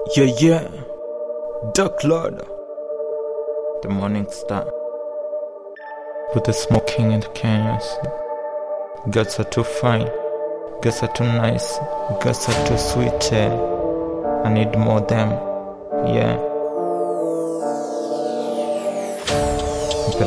Yeah, yeah. Dark Lord, the morning star. With the smoking in the canyons. Girls are too fine, girls are too nice, girls are too sweet. I need more them, yeah. Need the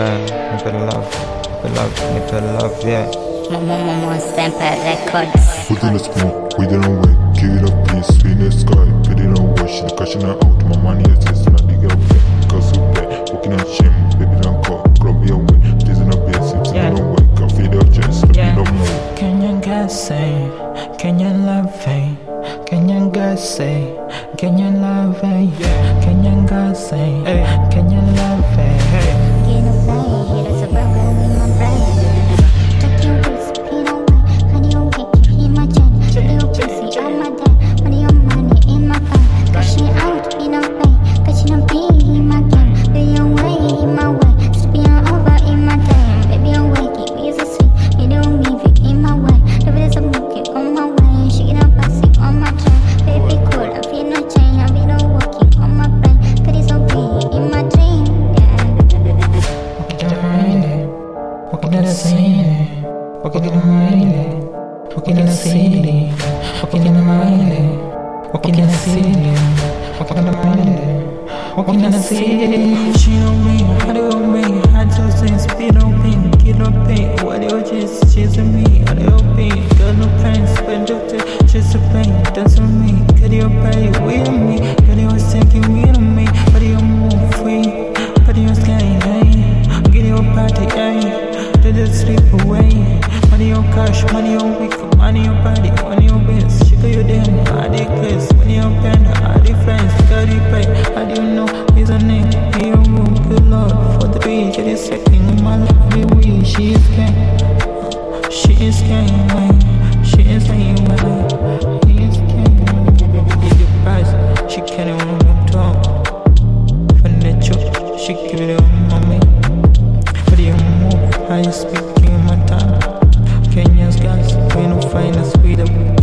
love, yeah. Momo Stamper Records. Put in the smoke, we didn't wait. Give it up, peace, in the sky. Put it on wash, she cashing her out. My money is this, not the girl pay. Cause you pay, walking on shame. Baby, don't call, grab your way. This in a base, it's in a way. Can feed your chest, let me know more. Kenyan girls say, Kenyan love, hey. Kenyan girls say, Kenyan love, hey. Kenyan girls say, Kenyan love, hey. Get away, there's a bubble in my brain. Take your whiskey, pin away. Honey, you'll make it in my chain. Little pussy on my dad. Money on money in my phone. Cashing out, in a pay. Catching a pay in my game. Baby, away in my way. Stepping over in my time. Baby, awake, it is a sweet. You don't leave it in my way. The videos are moving on my way. She get up, passing on my train. Baby, cool, I feel no change. I feel no walking on my brain. Cause it's so big in my dream. Walking in the city, walking in the rain, walking in the city, walking in the rain, walking in the city, walking in the rain, walking in the city. She on me, how do you me? I just say speed on me, get up pain. What you just chasing me? How do you pain? Got no pain, spend up to chase the pain. Dance on me, get your pay with me. Get your taking me to me, but you move free, but you sky, hey. Get your party, hey. To the sleep away. Money on cash, money on week, money on body, money on bills. She got your damn body close. Money on pen, body friends, got you pay. How do you know his name? He on room, good lord. For the beach, it is second in my life. Baby, she is gang. She is gang, man. She is gang, man. He is gang. Give you price, she can't even talk. For the choke, she give it on mommy. But you move, how you speak in my time. Kenya's guys, we don't find us with a